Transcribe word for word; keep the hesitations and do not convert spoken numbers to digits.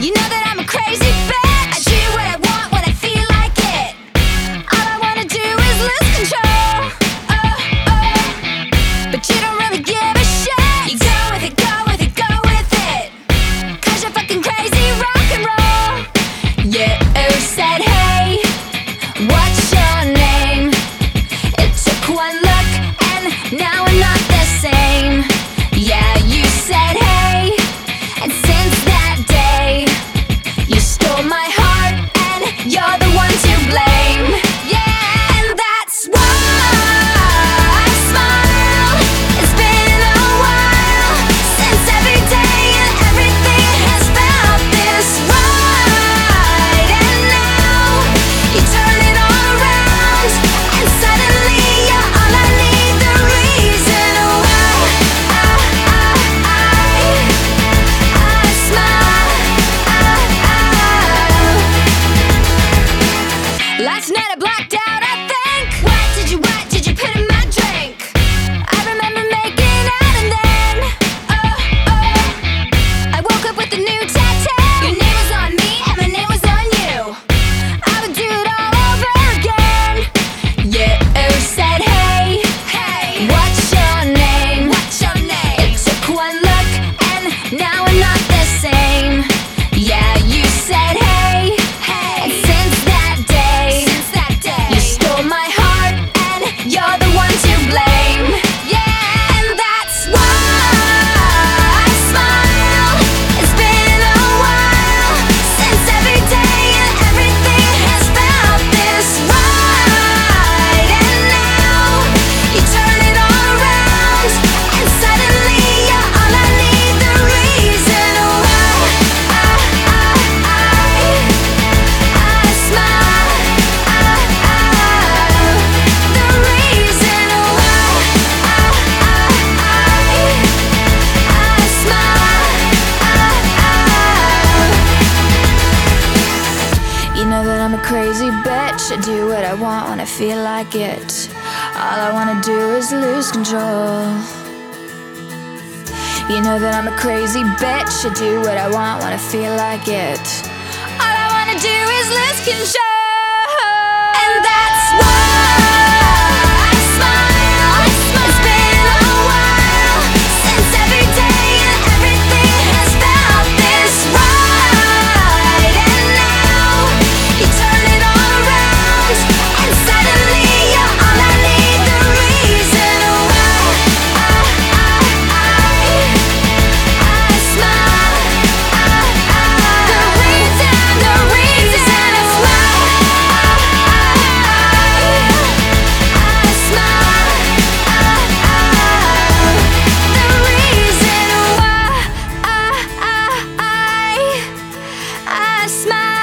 You know that I'm a crazy bitch. I do what I want when I feel like it. All I wanna do is lose control. Oh, oh. But you don't really give a shit. You go with it, go with it, go with it. Cause you're fucking crazy rock and roll. You said, hey, what's your name? It took one look and now we're not the same. Yeah, you said, hey, and since that day you stole my heart and you're the one to blame. Yeah, and that's why I smile. It's been a while since every day and everything has felt this right. And now you turn it all around and suddenly you're all I need. The reason why I, I, I, I smile. Last night I blacked out, I think. What did you, what did you put in my drink? I remember making out and then, oh, oh, I woke up with a new tattoo. Your name was on me and my name was on you. I would do it all over again. You said, hey, hey, what's your name? What's your name? It took one look and now we're not the same. Yeah, you said, hey, hey, and since that day, since that day, you stole my heart and you're the one to blame. Yeah, and that's why I smile. It's been a while since every day and everything has felt this right. And now you turn it all around and suddenly you're all I need. The reason why I, I, I, I smile. The reason why I, I, I smile. You know that I'm a crazy bitch. I do what I want when I feel like it. All I wanna do is lose control. You know that I'm a crazy bitch. I do what I want when I feel like it. All I wanna do is lose control. And that's why I smile. It's been a while since every day and everything has felt this right. And now you turn it all around and suddenly you're all I need. The reason why I, I, I, I smile. The reason, the reason is why I smile. The reason why I, I, I, I smile.